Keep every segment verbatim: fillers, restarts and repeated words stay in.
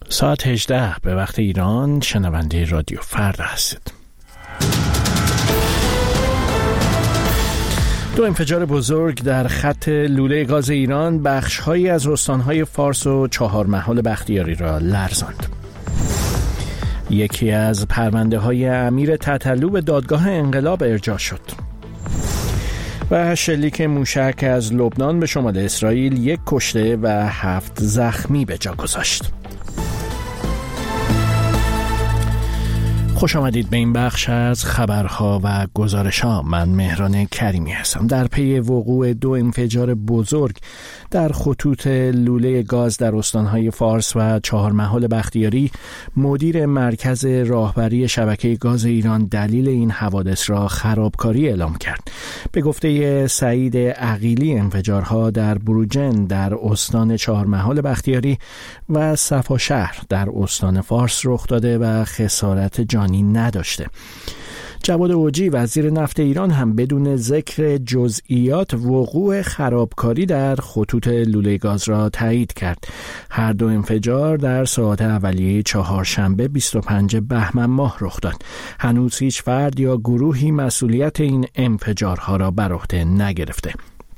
ساعت هجده به وقت ایران، شنونده رادیو فردا هستید. دو انفجار بزرگ در خط لوله گاز ایران بخش‌هایی از استان‌های فارس و چهارمحال بختیاری را لرزاند. یکی از پرونده‌های امیر تتلو به دادگاه انقلاب ارجاع شد. و شلیک موشک از لبنان به شمال اسرائیل یک کشته و هفت زخمی به جا گذاشت. خوش آمدید به این بخش از خبرها و گزارش‌ها. من مهران کریمی هستم. در پی وقوع دو انفجار بزرگ در خطوط لوله گاز در استان‌های فارس و چهارمحال بختیاری، مدیر مرکز راهبری شبکه گاز ایران دلیل این حوادث را خرابکاری اعلام کرد. به گفته سعید عقیلی، انفجارها در بروجن در استان چهارمحال بختیاری و صفاشهر در استان فارس رخ داده و خسارت جانی نداشته. جواد اوجی، وزیر نفت ایران، هم بدون ذکر جزئیات وقوع خرابکاری در خطوط لوله گاز را تایید کرد. هر دو انفجار در ساعات اولیه چهارشنبه بیست و پنجم بهمن ماه رخ داد. هنوز هیچ فرد یا گروهی مسئولیت این انفجارها را بر عهده نگرفته.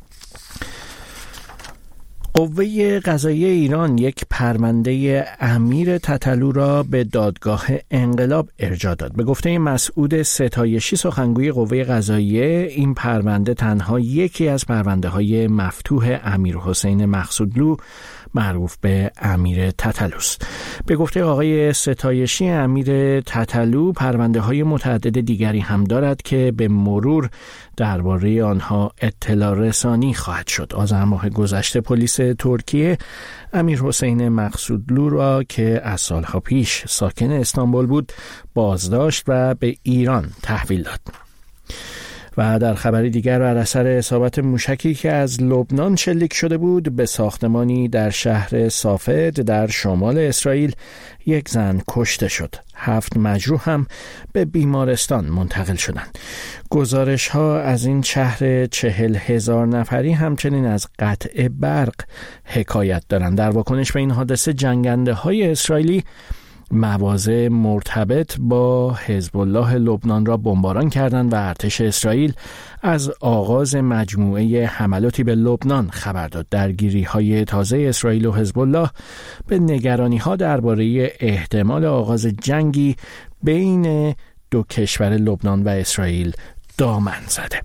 قوه قضاییه ایران یک پرونده امیر تتلو را به دادگاه انقلاب ارجاع داد. به گفته مسعود ستایشی، سخنگوی قوه قضاییه، این پرونده تنها یکی از پرونده های مفتوح امیر حسین مقصودلو معروف به امیر تتلوست. به گفته آقای ستایشی، امیر تتلو پرونده های متعدد دیگری هم دارد که به مرور درباره آنها اطلاع رسانی خواهد شد. آذر ماه گذشته پلیس ترکیه امیر حسین مقصودلو را که از سالها پیش ساکن استانبول بود بازداشت و به ایران تحویل داد. و در خبری دیگر، بر اثر اصابت موشکی که از لبنان شلیک شده بود به ساختمانی در شهر صافد در شمال اسرائیل، یک زن کشته شد. هفت مجروح هم به بیمارستان منتقل شدند. گزارش ها از این شهر چهل هزار نفری همچنین از قطع برق حکایت دارند. در واکنش به این حادثه، جنگنده های اسرائیلی مواضع مرتبط با حزب الله لبنان را بمباران کردند و ارتش اسرائیل از آغاز مجموعه حملاتی به لبنان خبر داد. درگیری‌های تازه اسرائیل و حزب الله به نگرانی‌ها درباره احتمال آغاز جنگی بین دو کشور لبنان و اسرائیل دامن زده.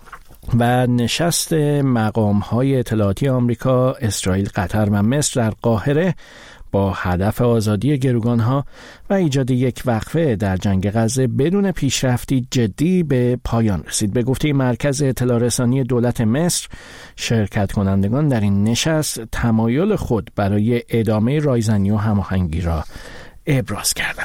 و نشست مقام‌های اطلاعاتی آمریکا، اسرائیل، قطر و مصر در قاهره با هدف آزادی گروگانها و ایجاد یک وقفه در جنگ غزه بدون پیشرفتی جدی به پایان رسید. به گفته مرکز اطلاع رسانی دولت مصر، شرکت کنندگان در این نشست تمایل خود برای ادامه رایزنی و هماهنگی را ابراز کردند.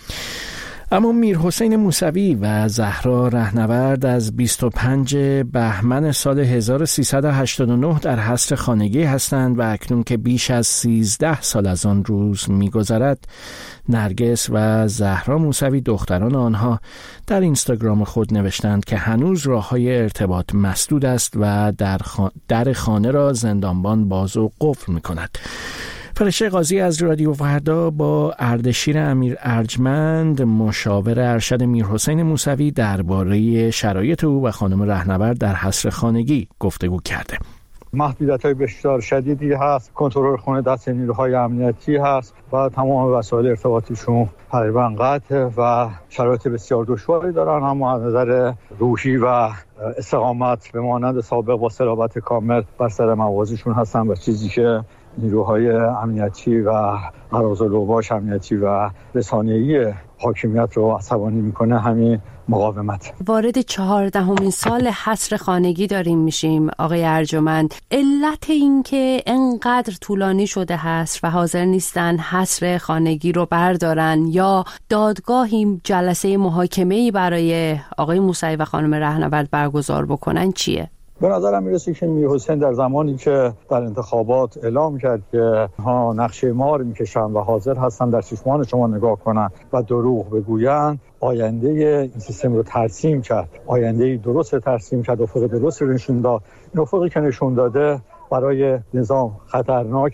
اما میرحسین موسوی و زهرا رهنورد از بیست و پنجم بهمن سال هزار و سیصد و هشتاد و نه در حصر خانگی هستند و اکنون که بیش از سیزده سال از آن روز می‌گذرد، نرگس و زهرا موسوی، دختران آنها، در اینستاگرام خود نوشتند که هنوز راه‌های ارتباط مسدود است و در, خان... در خانه را زندانبان باز و قفل می‌کند. فرشته قاضی از رادیو فردا با اردشیر امیر ارجمند، مشاور ارشد میرحسین موسوی، درباره شرایط او و خانم رهنورد در حصر خانگی گفتگو کرده. محدودیت‌های بسیار شدیدی هست، کنترل خونه دست نیروهای امنیتی هست و تمام وسایل ارتباطیشون تقریبا قطعه و شرایط بسیار دشواری دارن، اما از نظر روحی و استقامت به مانند سابق با صلابت کامل بر سر موازیشون هستن و چیزی که نیروهای امنیتی و اراذل و باش امنیتی و رسانه‌ای حاکمیت رو عصبانی میکنه همین مقاومت. وارد چهاردهمین سال حصر خانگی داریم میشیم آقای ارجمند. علت این که انقدر طولانی شده حصر و حاضر نیستن حصر خانگی رو بردارن یا دادگاهی جلسه محاکمه‌ای برای آقای موسوی و خانم رهنورد برگزار بکنن چیه؟ به نظرم میرسه که میرحسین در زمانی که در انتخابات اعلام کرد که ها نقشه ما رو میکشن و حاضر هستن در چشمان شما نگاه کنن و دروغ بگوین، آینده این سیستم رو ترسیم کرد، آینده درست ترسیم کرد، افق درست رو نشون داد. این افقی که نشون داده برای نظام خطرناکه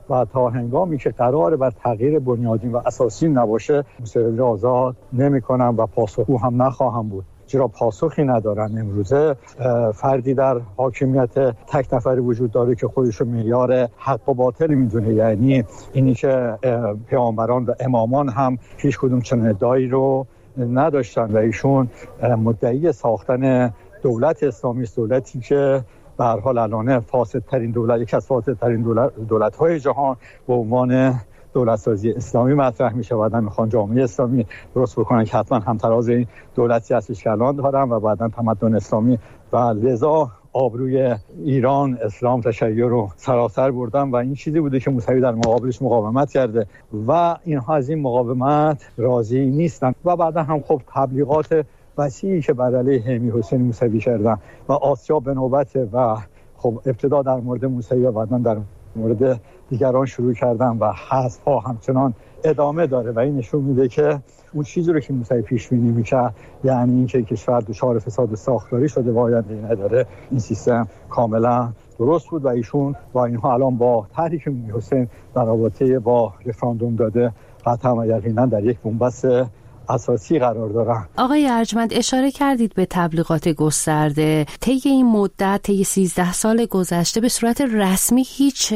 و تا هنگامی که قرار بر تغییر بنیادین و اساسی نباشه موسوی را آزاد نمی‌کنم و پاسخگو هم نخواهم بود. چرا پاسخی ندارن. امروزه فردی در حاکمیت تک نفری وجود داره که خودشو معیار حق و باطل میدونه، یعنی اینی که پیامبران و امامان هم هیچ کدوم چنین ادعایی رو نداشتن و ایشون مدعی ساختن دولت اسلامی است، دولتی که به هر حال الان فاسدترین دولت، یکی از فاسدترین دولت دولت‌های جهان به عنوان دولت سازی اسلامی مطرح میشه. بعداً میخوان جامعه اسلامی درست بکنن که حتما همتراز این دولتی هستش که الان دارن و بعداً تمدن اسلامی و لذا آبروی ایران، اسلام، تشیع رو سراسر بردن و این چیزی بوده که موسوی در مقابلش مقاومت کرده و اینها از این مقاومت راضی نیستن و بعدا هم خب تبلیغات وسیعی که بر علیه امیرحسین موسوی کردن و آسیاب به نوبت و خب ابتدا در مورد موسوی و بعدا در مورد دیگران شروع کردن و حذف ها همچنان ادامه داره و این نشون میده که اون چیزی رو که موسوی پیش بینی میکرد، یعنی اینکه کشور دچار فساد ساختاری شده و آینده نداره، این سیستم کاملا درست بود و ایشون و اینها الان با طرحی که امیرحسین در رابطه با رفراندوم داده قطعا و یقینا در یک بنبست اساسی قرار دارن. آقای ارجمند اشاره کردید به تبلیغات گسترده. طی این مدت، طی سیزده سال گذشته به صورت رسمی هیچ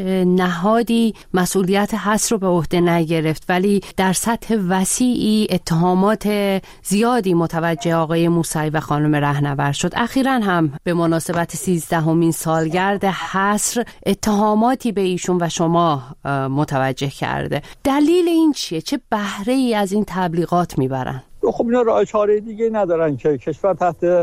نهادی مسئولیت حذف رو به عهده نگرفت، ولی در سطح وسیعی اتهامات زیادی متوجه آقای موسوی و خانم رهنورد شد. اخیراً هم به مناسبت سیزدهمین سالگرد حصر اتهاماتی به ایشون و شما متوجه کرده. دلیل این چیه؟ چه بهره ای از این تبلیغات میبرن؟ خب اینا راه چاره دیگه ندارن که کشور تحت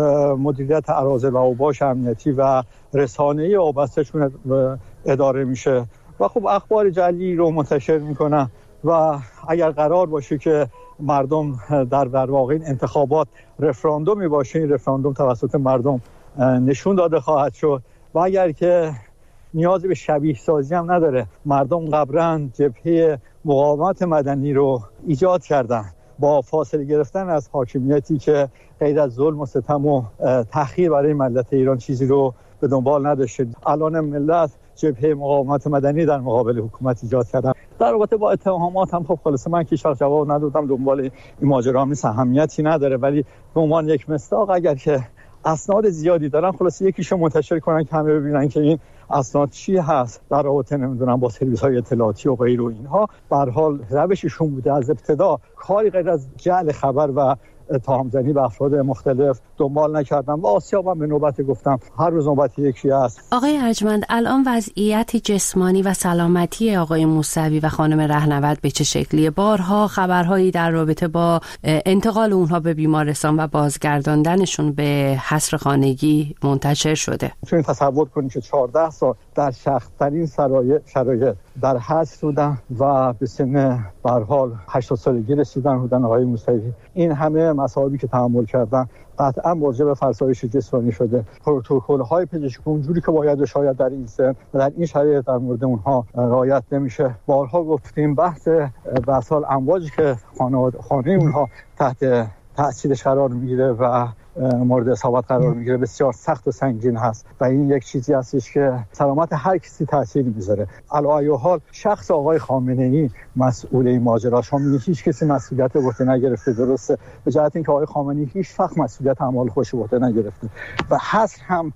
مدیریت اراذل و اوباش امنیتی و رسانه‌ای وابسته‌شون اداره میشه و خب اخبار جعلی رو منتشر میکنن و اگر قرار باشه که مردم در در واقع این انتخابات رفراندومی باشه، این رفراندوم توسط مردم نشون داده خواهد شد و اگر که نیازی به شبیه سازی هم نداره، مردم قبلا جبهه مقاومت مدنی رو ایجاد کردن با فاصله گرفتن از حاکمیتی که غیر از ظلم و ستم و تحقیر برای ملت ایران چیزی رو به دنبال نداشته. الان ملت جبهه مقاومت مدنی در مقابل حکومت ایجاد کردن. در رابطه با اتهامات هم خب خلاصه من که شخص جواب ندادم، دنبال این ماجرا نیست، اهمیتی نداره، ولی به عنوان یک مصداق اگر که اسناد زیادی دارن خلاصه یکیشو منتشر کنن که همه ببینن که این اسناد چی هست در رابطه نمیدونم با سرویس‌های اطلاعاتی و غیره و اینها. به هر حال روششون بوده از ابتدا کاری غیر از جعل خبر و اتهام زنی به افراد مختلف دنبال نکردم و آسیاب هم به نوبت گفتم هر روز نوبت یکی است. آقای ارجمند، الان وضعیت جسمانی و سلامتی آقای موسوی و خانم رهنورد به چه شکلیه؟ بارها خبرهایی در رابطه با انتقال اونها به بیمارستان و بازگرداندنشون به حصر خانگی منتشر شده. میتونید تصور کنید که چهارده سال در سخت‌ترین شرایط در حصر بودن و به سن به هر حال هشتاد سالگی رسیدن بودن آقای موسوی. این همه مصائبی که تحمل کردن قطعا موجب فرسایش جسمانی شده. پروتکل‌های پزشکی اونجوری که باید و شاید در این سن و در این شرایط در مورد اونها رعایت نمیشه. بارها گفتیم بحث به اصل امواجی که خانواده خانه اونها تحت تأثیرش قرار میگیره و مورد اصابت قرار میگیره بسیار سخت و سنگین هست و این یک چیزی هستش که سلامت هر کسی تأثیر میذاره. علی حال شخص آقای خامنه‌ای مسئول این ماجرا، شما میگید هیچ کسی مسئولیت به عهده نگرفته، درسته، به جهت اینکه آقای خامنه‌ای هیچ وقت مسئولیت اعمال خودش به عهده نگرفته و حصر هم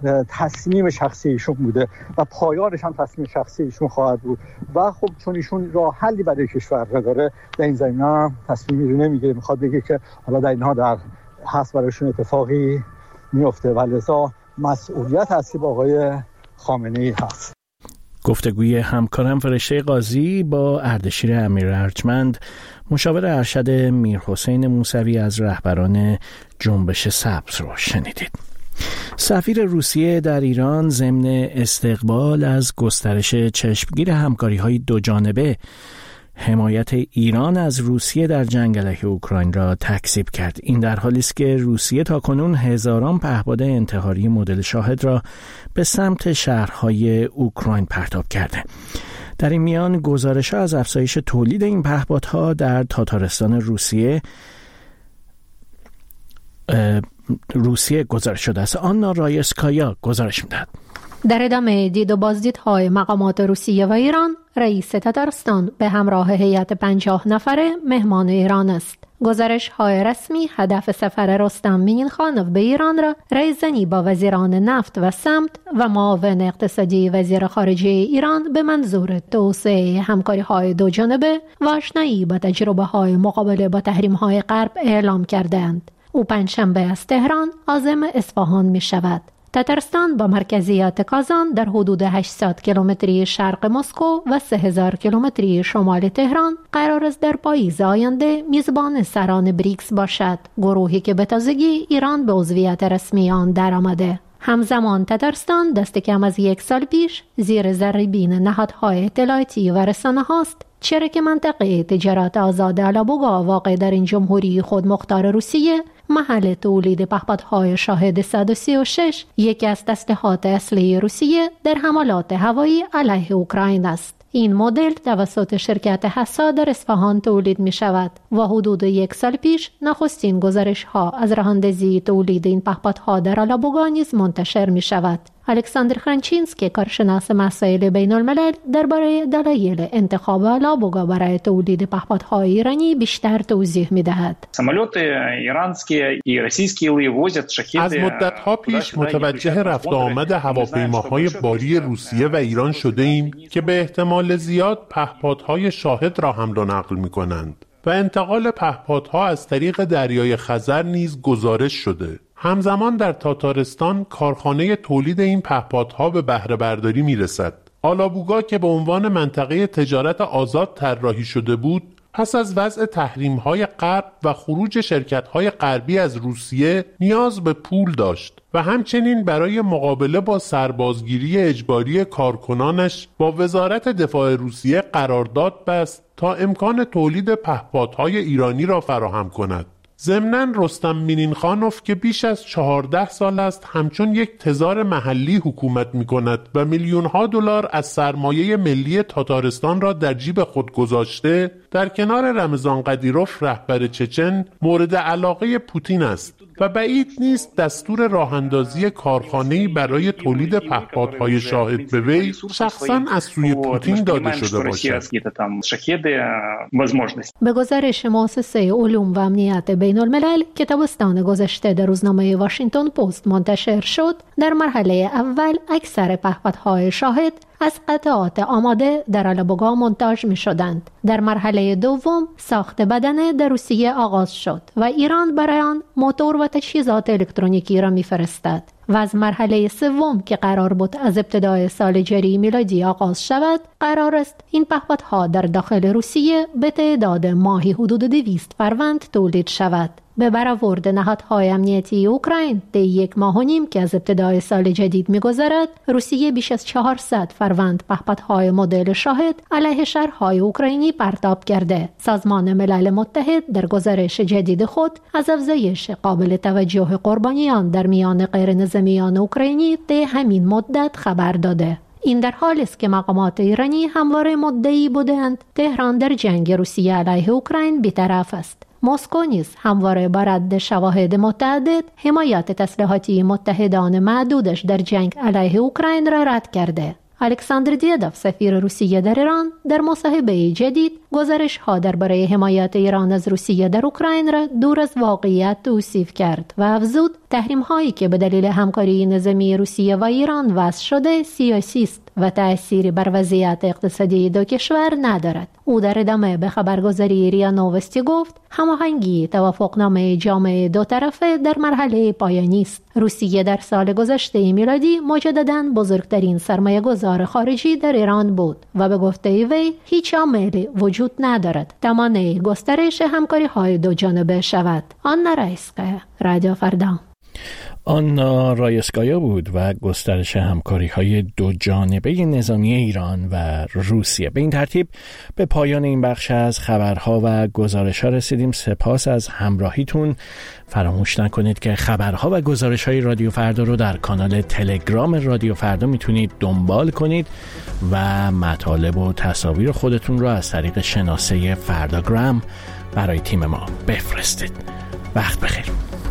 تصمیم شخصی ایشون بوده و پایانش هم تصمیم شخصی ایشون خواهد بود و خب چون ایشون راه حلی برای کشور نداره در این زمینه هم تصمیمی رو نمیگیره، میخواد بگه که حالا در اینها در هست برایشون اتفاقی میفته و لذا مسئولیت اصلی با آقای خامنه‌ای هست. گفتگوی همکارم فرشته قاضی با اردشیر امیر ارجمند، مشاور ارشد میرحسین موسوی از رهبران جنبش سبز رو شنیدید. سفیر روسیه در ایران ضمن استقبال از گسترش چشمگیر همکاری‌های دوجانبه حمایت ایران از روسیه در جنگ علیه اوکراین را تکذیب کرد. این در حالی است که روسیه تاکنون هزاران پهپاد انتحاری مدل شاهد را به سمت شهرهای اوکراین پرتاب کرده. در این میان گزارش‌ها از افزایش تولید این پهپادها در تاتارستان روسیه روسیه گزارش شده است. آنا رایسکایا گزارش می‌دهد. در ادامه دید و بازدیدهای مقامات روسیه و ایران، رئیس تتارستان به همراه هیئت پنجاه نفره مهمان ایران است. گزارش های رسمی هدف سفر رستم مینیخانوف به ایران را رایزنی با وزیران نفت و سمت و معاون اقتصادی وزیر خارجه ایران به منظور توسعه همکاری های دو جانبه و آشنایی با تجربه های مقابله با تحریم های غرب اعلام کردند. او پنجشنبه از تهران عازم اصفهان می شود. تتارستان با مرکزیت کازان در حدود هشتصد کیلومتری شرق مسکو و سه هزار کیلومتری شمال تهران قرار است در پاییز آینده میزبان سران بریکس باشد، گروهی که به تازگی ایران به عضویت رسمی آن درآمده. همزمان تتارستان دست کم از یک سال پیش زیر ذره‌بین نهادهای اطلاعاتی و رسانه هاست، چرا که منطقه تجارت آزاد آلابوگا واقع در این جمهوری خودمختار روسیه محل تولید پهپادهای شاهد صد و سی و شش، یکی از تسلیحات اصلی روسیه در حملات هوایی علیه اوکراین است. این مدل توسط شرکت حسا در اصفهان تولید می شود و حدود یک سال پیش نخستین گزارش ها از راهاندازی تولید این پهپادها در آلابوگا نیز منتشر می شود. الکساندر خرانچینسکی، کارشناس مسائل بین الملل، درباره دلایل انتخاب آلابوگا برای تولید پهپادهای ایرانی بیشتر توضیح می دهد. از مدت‌ها پیش متوجه رفت و آمد هواپیماهای باری روسیه و ایران شده ایم که به احتمال زیاد پهپادهای شاهد را حمل و نقل می کنند و انتقال پهپادها از طریق دریای خزر نیز گزارش شده. همزمان در تاتارستان کارخانه تولید این پهپادها به بهره برداری می رسد. آلابوگا که به عنوان منطقه تجارت آزاد طراحی شده بود، پس از وضع تحریم‌های غرب و خروج شرکت‌های غربی از روسیه نیاز به پول داشت و همچنین برای مقابله با سربازگیری اجباری کارکنانش با وزارت دفاع روسیه قرارداد بست تا امکان تولید پهپادهای ایرانی را فراهم کند. ضمناً رستم مینیخانوف که بیش از چهارده سال است همچون یک تزار محلی حکومت می کند و میلیون ها دلار از سرمایه ملی تاتارستان را در جیب خود گذاشته، در کنار رمضان قدیروف رهبر چچن مورد علاقه پوتین است و بعید نیست دستور راهاندازی کارخانه‌ای برای تولید پهپادهای شاهد به وی شخصاً از سوی پوتین داده شده باشد. به گزارش مؤسسه علوم و امنیت بین الملل که تابستان گذشته در روزنامه واشنگتن پست منتشر شد، در مرحله اول اکثر پهپادهای شاهد از قطعات آماده در آلابوگا مونتاژ می شدند. در مرحله دوم ساخت بدنه در روسیه آغاز شد و ایران برای آن موتور و تجهیزات الکترونیکی را می فرستد. و از مرحله سوم که قرار بود از ابتدای سال جاری میلادی آغاز شود، قرار است این پهپادها در داخل روسیه به تعداد ماهی حدود دویست فروند تولید شود. به برآورد نهادهای امنیتی اوکراین طی یک ماه و نیم که از ابتدای سال جدید می‌گذرد، روسیه بیش از چهارصد فروند پهپادهای مدل شاهد علیه شهرهای اوکراینی پرتاب کرده. سازمان ملل متحد در گزارش جدید خود از افزایش قابل توجه قربانیان در میان غیرنظامیان اوکراینی طی همین مدت خبر داده. این در حالی است که مقامات ایرانی همواره مدعی بودند تهران در جنگ روسیه علیه اوکراین بی‌طرف است. مسکو نیز همواره با رد شواهد متعدد حمایت تسلیحاتی متحدان معدودش در جنگ علیه اوکراین را رد کرده. الکساندر دیداف، سفیر روسیه در ایران، در مصاحبه جدید گزارش ها درباره حمایت ایران از روسیه در اوکراین را دور از واقعیت توصیف کرد و افزود تحریم هایی که به دلیل همکاری نظامی روسیه و ایران وضع شده سیاسی است و تأثیری بر وضعیت اقتصادی دو کشور ندارد. او در ادامه به خبرگزاری ریا نووستی گفت هماهنگی توافقنامه جامعه دو طرفه در مرحله پایانی است. روسیه در سال گذشته میلادی مجدداً بزرگترین سرمایه گذار خارجی در ایران بود و به گفته وی هیچ عاملی وجود ندارد تا مانع گسترش همکاری های دو جانبه شود. آنا رایسکایا، رادیو فردا. آنا رایسکایا بود و گسترش همکاری های دو جانبه نظامی ایران و روسیه. به این ترتیب به پایان این بخش از خبرها و گزارش ها رسیدیم. سپاس از همراهیتون. فراموش نکنید که خبرها و گزارش های رادیو فردا رو در کانال تلگرام رادیو فردا میتونید دنبال کنید و مطالب و تصاویر خودتون رو از طریق شناسه فرداگرام برای تیم ما بفرستید. وقت بخیر.